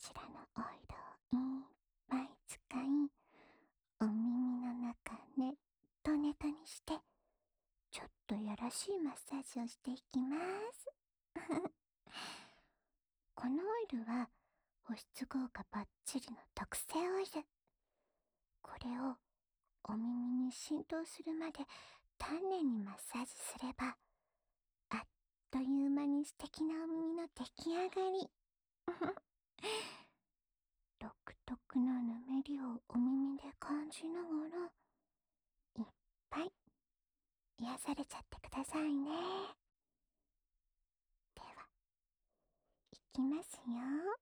ちらのオイルをいっぱい使い、お耳の中ネットネトにして、ちょっとやらしいマッサージをしていきます。このオイルは保湿効果バッチリの特製オイル。これをお耳に浸透するまで丹念にマッサージすれば、あっという間に素敵なお耳の出来上がり。独特なぬめりをお耳で感じながら、いっぱい癒されちゃってくださいね。では、いきますよ。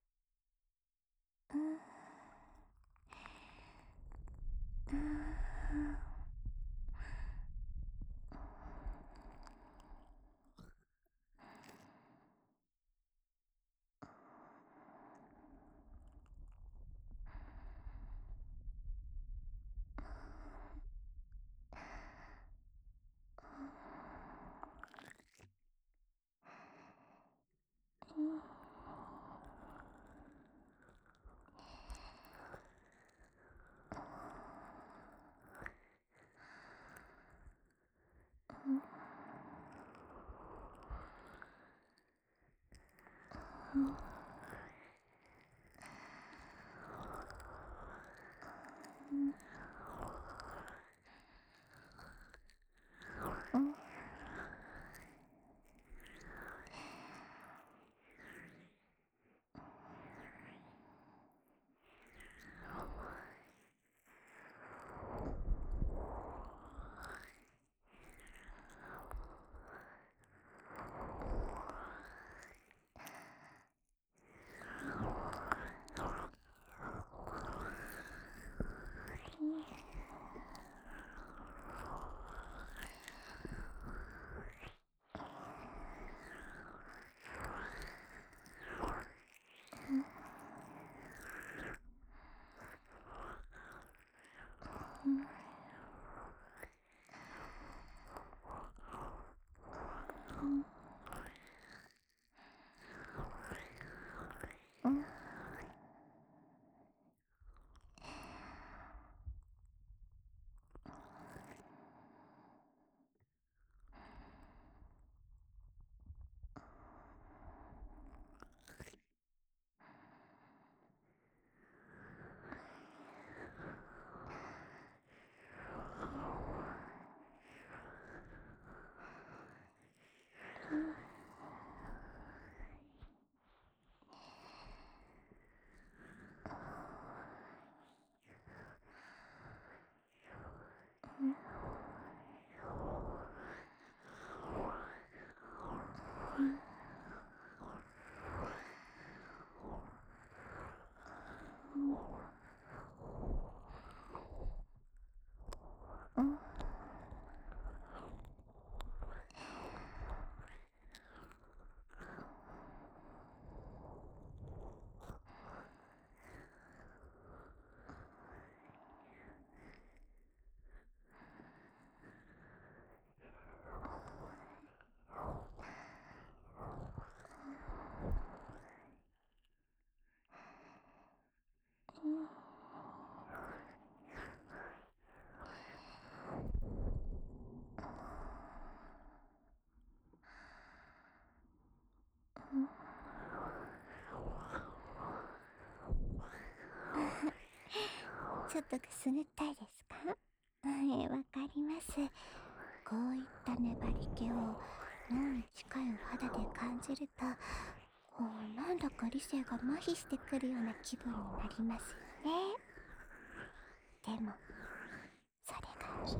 ちょっとくすぐったいですか？わかります。こういった粘り気を脳に近いお肌で感じると、なんだか理性が麻痺してくるような気分になりますよね。でも、それがいいんです。なぜ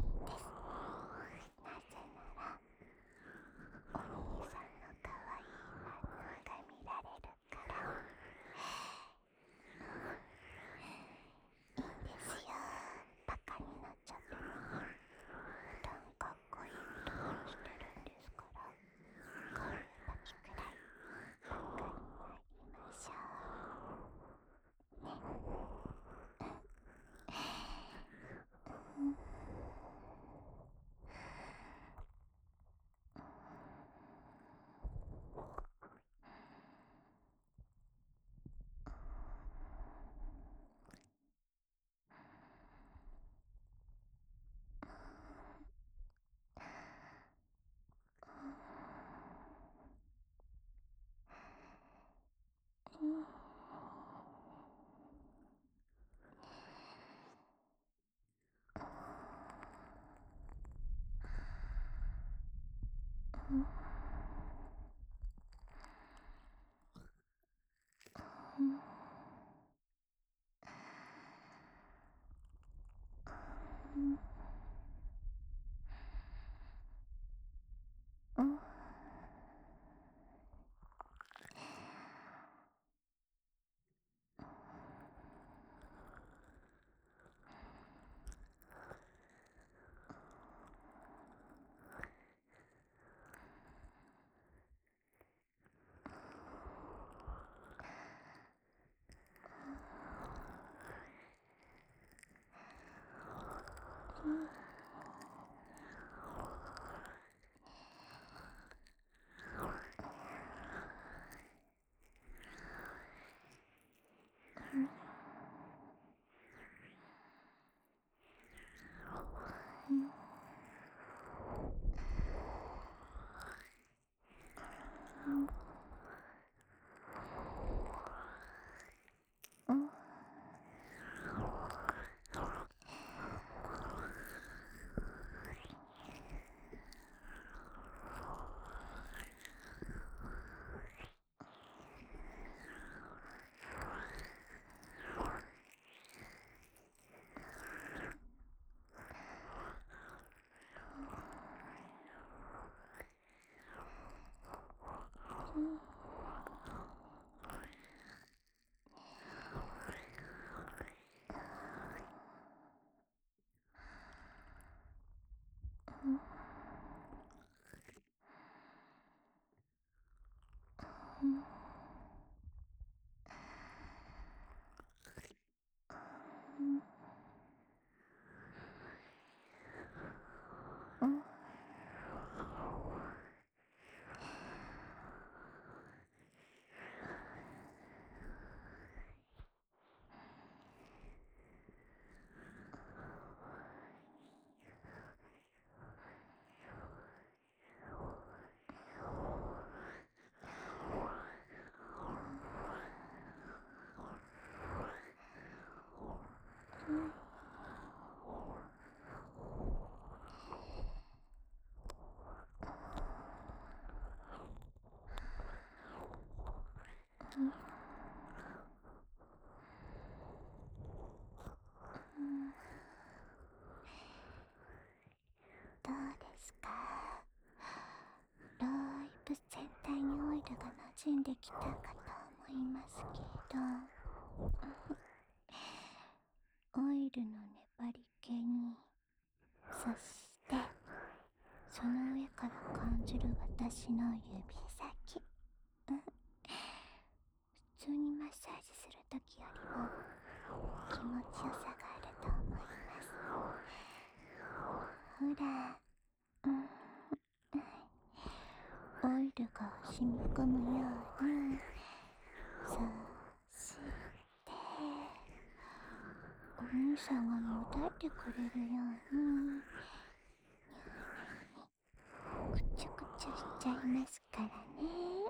なら、お兄さんの可愛い反応が見られるから。いいんですよ。バカになっちゃっても普段かっこいいところしてるんですから、可愛い時くらいバカになりましょうね。 どうですか？だいぶ全体にオイルが馴染んできたかと思いますけど、オイルの粘り気に、そしてその上から感じる私の指先、普通にマッサージするときよりも気持ちよさがあると思います。ほら、オイルが染み込むように、そしてお兄さんがもたえてくれるようにくちゅくちゅしちゃいますからね。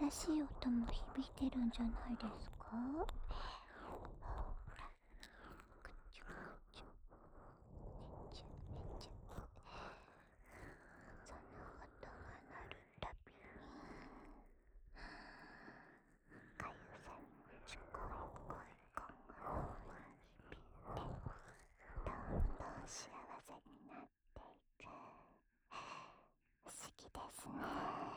しい音も響いてるんじゃないですか？ほら、くちゅくちゅ、ねちゅねちゅ。その音が鳴るたびに、かゆさにもちこいこいこんが響いて、どんどん幸せになっていく。不思議ですね。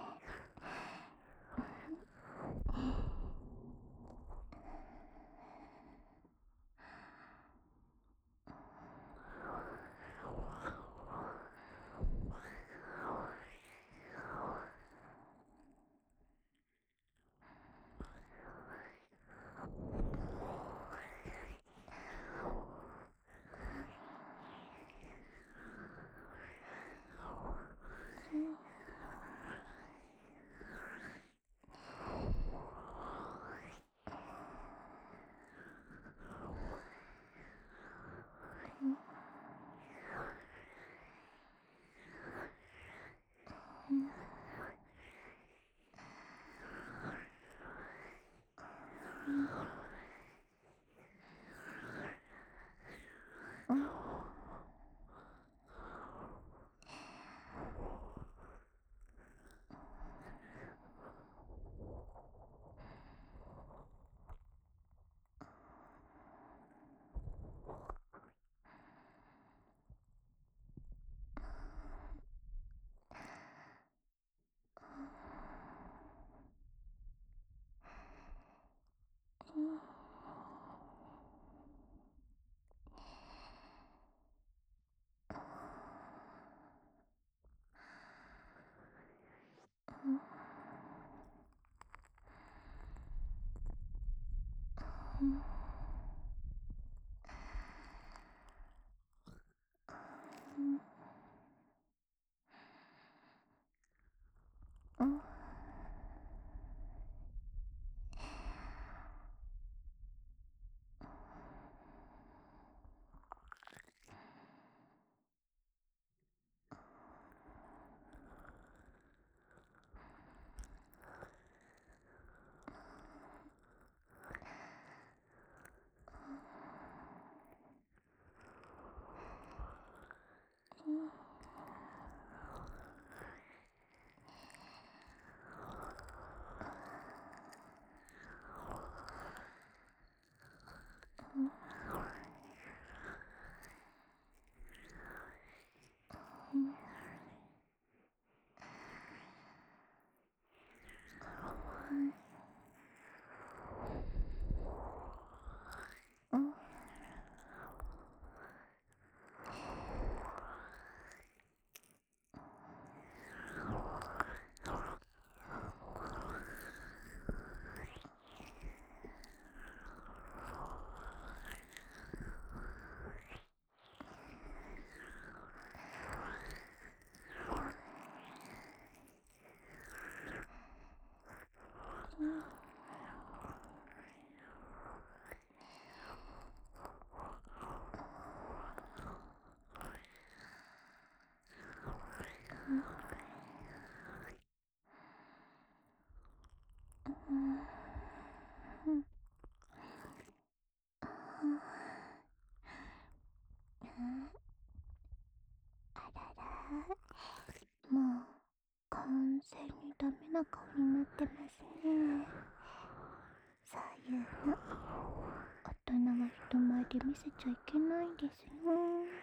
あらら、もう完全にダメな顔になってますね。そういうの、大人は人前で見せちゃいけないんですよ。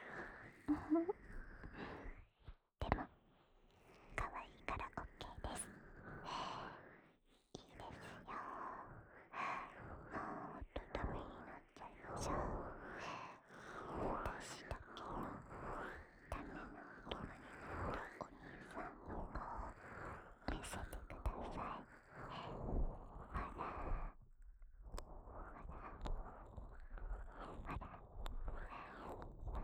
でも、可愛いから OK です。いいですよ。もっとダメになっちゃいましょう。私だけのダメな大人になったお兄さんを見せてください。ほら、ほら、ほら、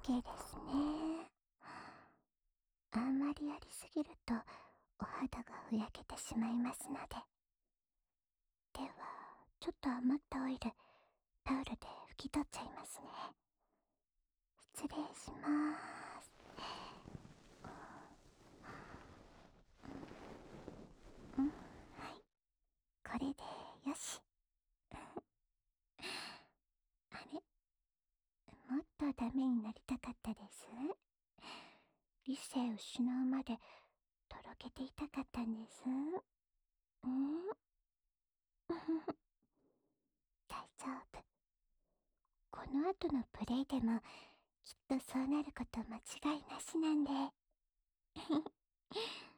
OK ですね。あんまりやりすぎるとお肌がふやけてしまいますので。では、ちょっと余ったオイル、タオルで拭き取っちゃいますね。失礼します。うん、はい。これでよし。あれ、もっとダメになりたかったです？理性失うまでとろけていたかったんです。うん。大丈夫。この後のプレイでもきっとそうなること間違いなしなんで。